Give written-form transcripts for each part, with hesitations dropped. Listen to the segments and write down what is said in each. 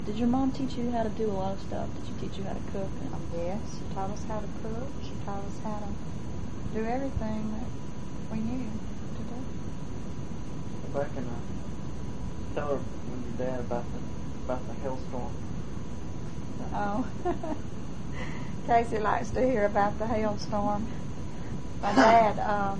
Did your mom teach you how to do a lot of stuff? Did she teach you how to cook? Yes, she taught us how to cook. She taught us how to do everything that we knew to do. If I can tell her when your dad about the hailstorm. Oh, Casey likes to hear about the hailstorm. My dad,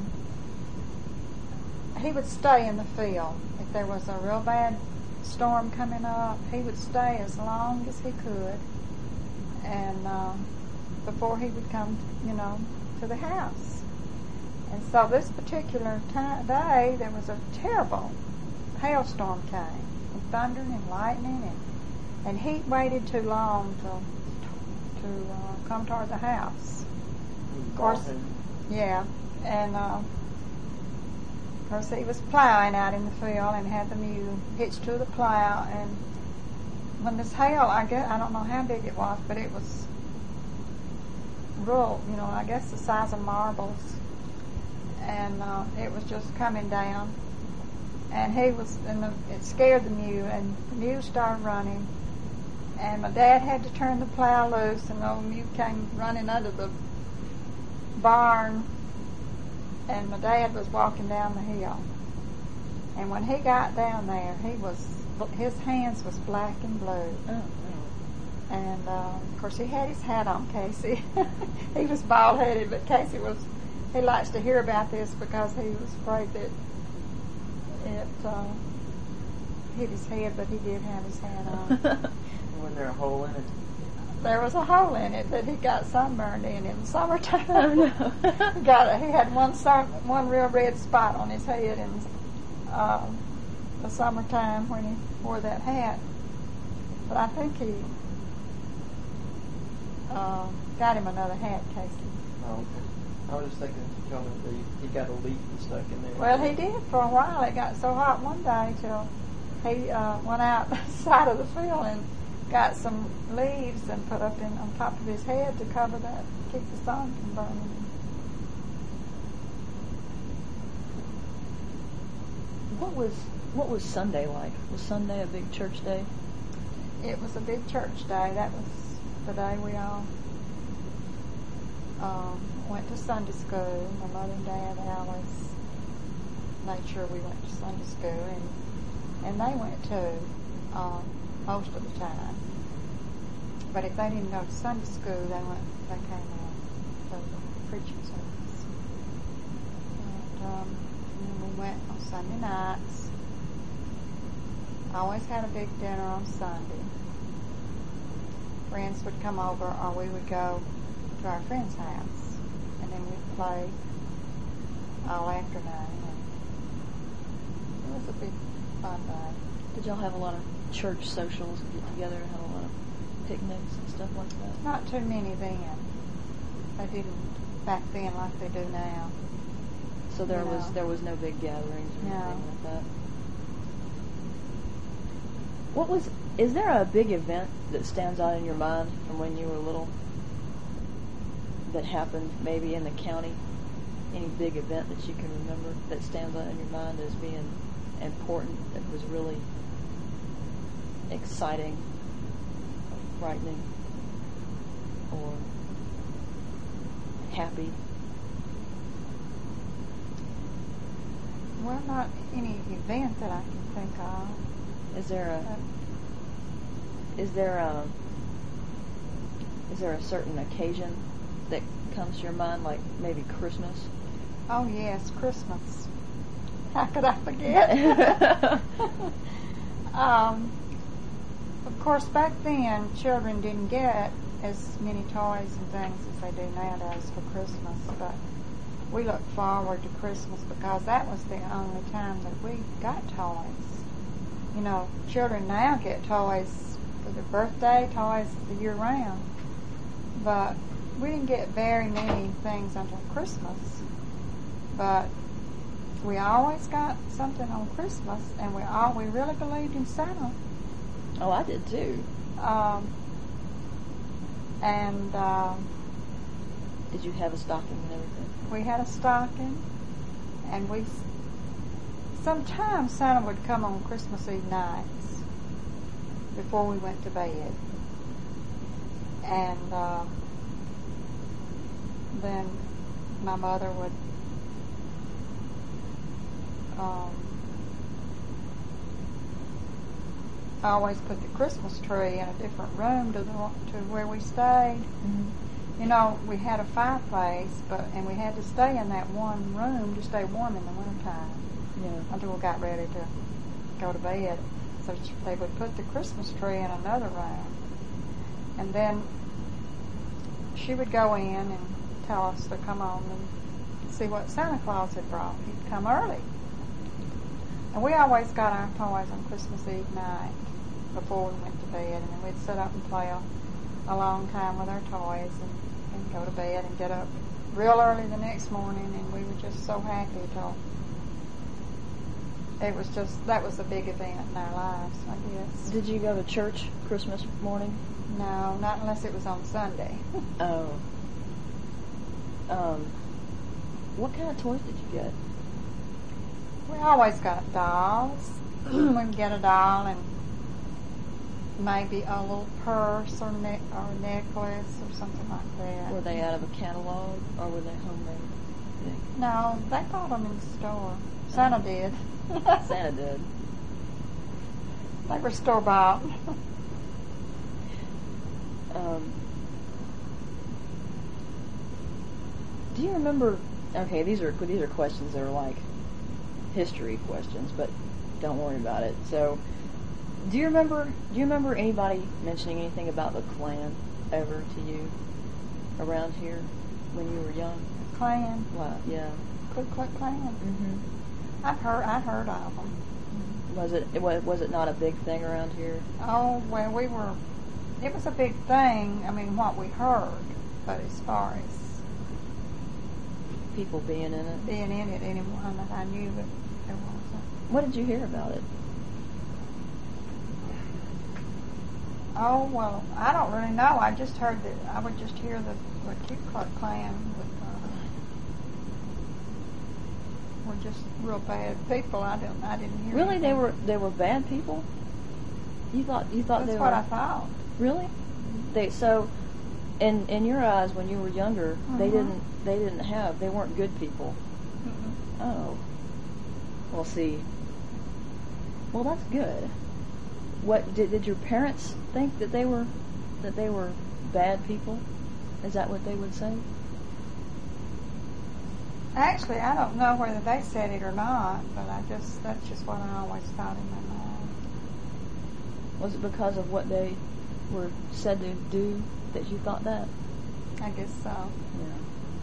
he would stay in the field. If there was a real bad storm coming up, he would stay as long as he could, and before he would come, to the house. And so this particular day, there was a terrible hailstorm came, and thunder and lightning, and he waited too long to come toward the house. Of course, yeah, and of course he was plowing out in the field and had the mule hitched to the plow. And when this hail, I don't know how big it was, but it was real, I guess the size of marbles, and it was just coming down. And it scared the mule, and the mule started running. And my dad had to turn the plow loose, and the old mule came running under the barn, and my dad was walking down the hill. And when he got down there, his hands was black and blue. Oh. And of course he had his hat on, Casey. He was bald-headed, but Casey he likes to hear about this because he was afraid that it hit his head, but he did have his hat on. Was there a hole in it? There was a hole in it that he got sunburned in the summertime. Oh, no. He had one real red spot on his head in the summertime when he wore that hat. But I think he got him another hat, Casey. Oh, okay. I was just thinking you told me that he got a leaf and stuck in there. Well, he did for a while. It got so hot one day till he went out the side of the field and got some leaves and put up on top of his head to cover that, keep the sun from burning him. What was Sunday like? Was Sunday a big church day? It was a big church day. That was the day we all went to Sunday school. My mother and dad always made sure we went to Sunday school, and they went too most of the time. But if they didn't go to Sunday school, they came to the preaching service. And then we went on Sunday nights. I always had a big dinner on Sunday. Friends would come over, or we would go to our friend's house, and then we'd play all afternoon. And it was a big fun day. Did y'all have a lot of church socials, get together and have a lot of picnics and stuff like that? Not too many then. They didn't back then like they do now. So there was no big gatherings or anything like that. Is there a big event that stands out in your mind from when you were little that happened maybe in the county? Any big event that you can remember that stands out in your mind as being important, that was really exciting, frightening, or happy? Well, not any event that I can think of. Is there a certain occasion that comes to your mind, like maybe Christmas? Oh yes, Christmas. How could I forget? Of course, back then, children didn't get as many toys and things as they do nowadays for Christmas, but we look forward to Christmas because that was the only time that we got toys. Children now get toys for their birthday, toys the year round, but we didn't get very many things until Christmas. But we always got something on Christmas, and we really believed in Santa. Oh, I did too. Did you have a stocking and everything? We had a stocking, and sometimes Santa would come on Christmas Eve nights, before we went to bed. And then my mother would always put the Christmas tree in a different room to where we stayed. Mm-hmm. You know, we had a fireplace, and we had to stay in that one room to stay warm in the wintertime. Yeah. Until we got ready to go to bed. So they would put the Christmas tree in another room. And then she would go in and tell us to come on and see what Santa Claus had brought. He'd come early. And we always got our toys on Christmas Eve night before we went to bed. And then we'd sit up and play a long time with our toys and go to bed and get up real early the next morning. And we were just so happy till that was a big event in our lives, I guess. Did you go to church Christmas morning? No, not unless it was on Sunday. Oh. What kind of toys did you get? We always got dolls. We'd get a doll and maybe a little purse or necklace or something like that. Were they out of a catalog or were they homemade? No, they bought them in the store. Santa did. Santa did. They were store-bought. Do you remember? Okay, these are questions that are like history questions, but don't worry about it. So, do you remember anybody mentioning anything about the Klan ever to you around here when you were young? Klan. Wow. Yeah. Ku Klux Klan. Mm-hmm. I've heard of them. Was it not a big thing around here? Oh, well, it was a big thing, I mean, what we heard, but as far as people being in it? Anyone that I knew that there wasn't. What did you hear about it? Oh, well, I don't really know. I just heard I would just hear the Ku Klux Klan were just real bad people. I didn't hear. Really, anything. they were bad people. You thought That's they were. what I thought. Really? So, in your eyes, when you were younger, they weren't good people. Mm-hmm. Oh. Well, see. Well, that's good. What did your parents think that they were bad people? Is that what they would say? Actually, I don't know whether they said it or not, but that's just what I always thought in my mind. Was it because of what they were said to do that you thought that? I guess so. Yeah.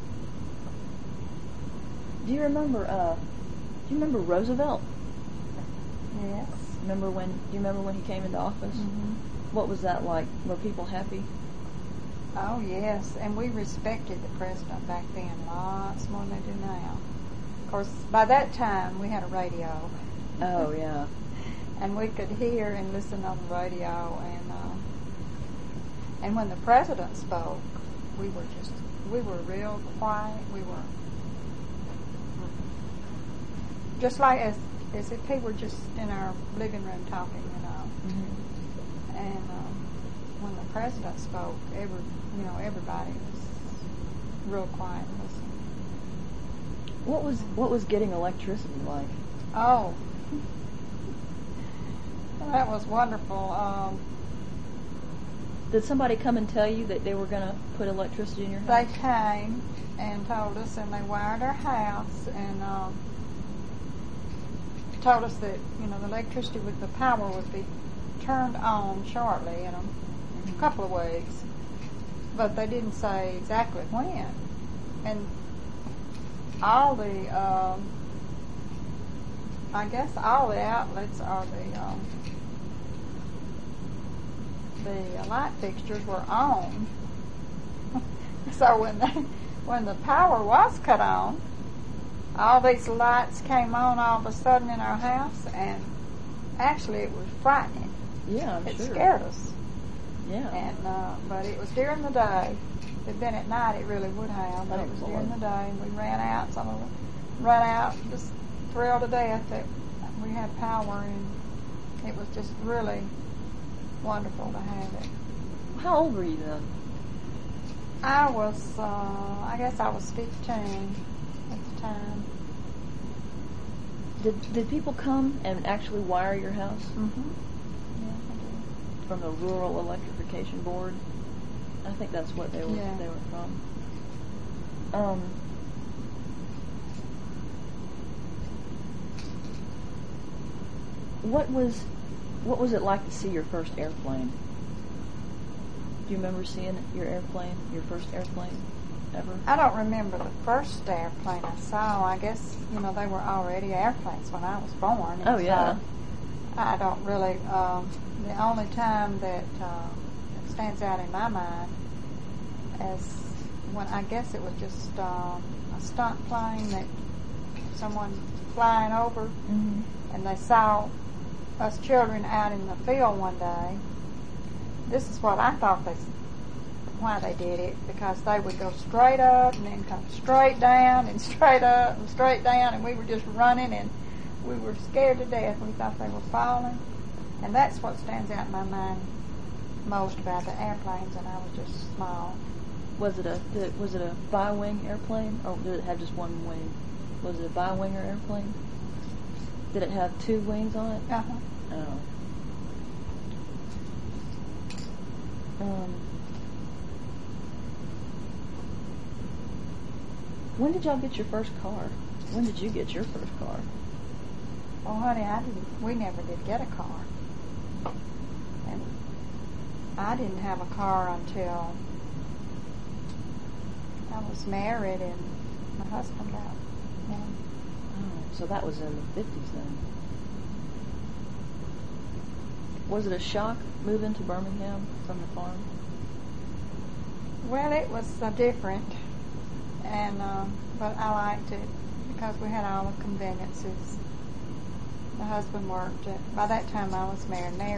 Do you remember Roosevelt? Yes. Do you remember when he came into office? Mm-hmm. What was that like? Were people happy? Oh, yes, and we respected the president back then lots more than they do now. Of course, by that time, we had a radio. Oh, yeah. And we could hear and listen on the radio, and when the president spoke, we were real quiet. We were just like as if he were just in our living room talking, you know. Mm-hmm. And when the president spoke, everybody was real quiet and listening. What was getting electricity like? Oh, that was wonderful. Did somebody come and tell you that they were going to put electricity in your house? They came and told us, and they wired our house, and told us that the electricity the power would be turned on shortly in a couple of weeks, but they didn't say exactly when. And all the I guess all the outlets or the light fixtures were on. So when the power was cut on, all these lights came on all of a sudden in our house, and actually it was frightening. Yeah, It sure. scared us. Yeah. And but it was during the day. If it had been at night, it really would have. But it was during the day, and we ran out. Some of us ran out, just thrilled to death that we had power, and it was just really wonderful to have it. How old were you then? I was, I guess I was 15 at the time. Did people come and actually wire your house Mm-hmm. Yeah, I did. from the Rural Electrification Board? I think that's what they were. Yeah. They were from. What was it like to see your first airplane? Do you remember seeing your first airplane ever? I don't remember the first airplane I saw. I guess, they were already airplanes when I was born. Oh, yeah. So I don't really, the only time that stands out in my mind as when I guess it was just a stunt plane that someone flying over, Mm-hmm. and they saw us children out in the field one day. This is what I thought why they did it, because they would go straight up and then come straight down and straight up and straight down, and we were just running and we were scared to death. We thought they were falling, and that's what stands out in my mind most about the airplanes. And I was just small. Was it a bi-wing airplane, or did it have just one wing? Was it a bi-winger airplane? Did it have two wings on it? Uh-huh. Oh. When did y'all get your first car? When did you get your first car? Oh, honey, we never did get a car. And I didn't have a car until I was married and my husband got one. Oh, so that was in the 50s then. Was it a shock moving to Birmingham from the farm? Well, it was different, and but I liked it because we had all the conveniences. My husband worked. By that time, I was married in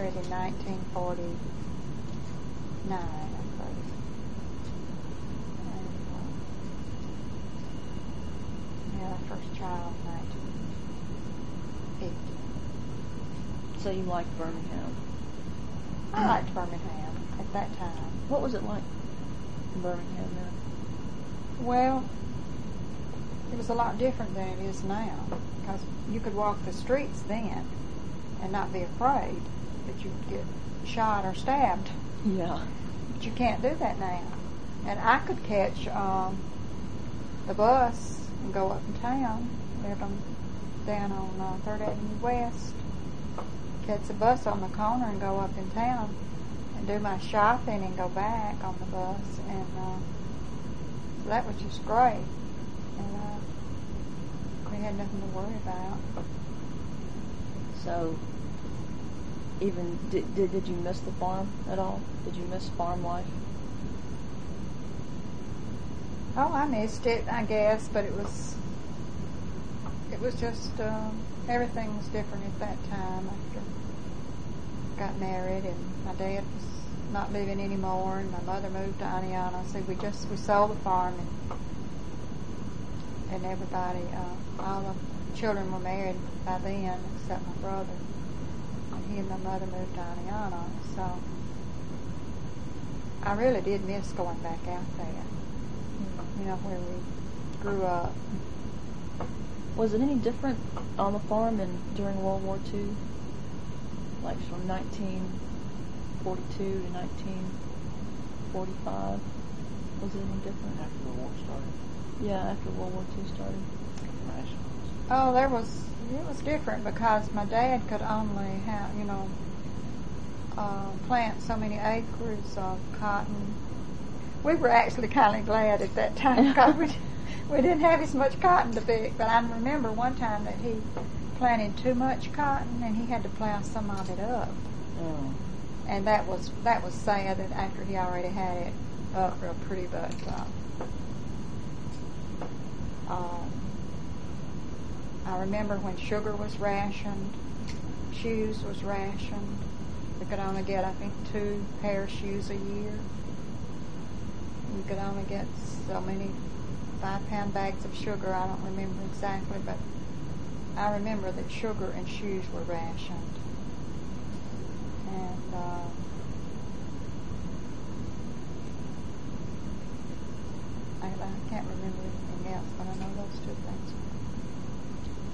1949, I suppose. And we had our first child in 1950. So you liked Birmingham. I liked Birmingham at that time. What was it like in Birmingham then? Well, it was a lot different than it is now, because you could walk the streets then and not be afraid that you'd get shot or stabbed. Yeah. But you can't do that now. And I could catch the bus and go up in town, down on 3rd Avenue West, catch the bus on the corner and go up in town and do my shopping and go back on the bus, and so that was just great. And we had nothing to worry about. So, even did you miss the farm at all? Did you miss farm life? Oh, I missed it, I guess, but it was just everything was different at that time. After I got married, and my dad was not living anymore, and my mother moved to Aniana. So we sold the farm, and everybody, all the children were married by then, except my brother. And he and my mother moved to Aniana. So I really did miss going back out there, where we grew up. Was it any different on the farm during World War II? Like from 1942 to 1945? Was it any different? After the war started. Yeah, after World War II started. Oh, it was different because my dad could only have, plant so many acres of cotton. We were actually kind of glad at that time because we didn't have as much cotton to pick. But I remember one time that he planted too much cotton and he had to plow some of it up. Oh. And that was sad that after he already had it up real pretty, but I remember when sugar was rationed, shoes was rationed. We could only get, I think, 2 pair of shoes a year. You could only get so many 5-pound bags of sugar. I don't remember exactly, but I remember that sugar and shoes were rationed. And I can't remember anything else, but I know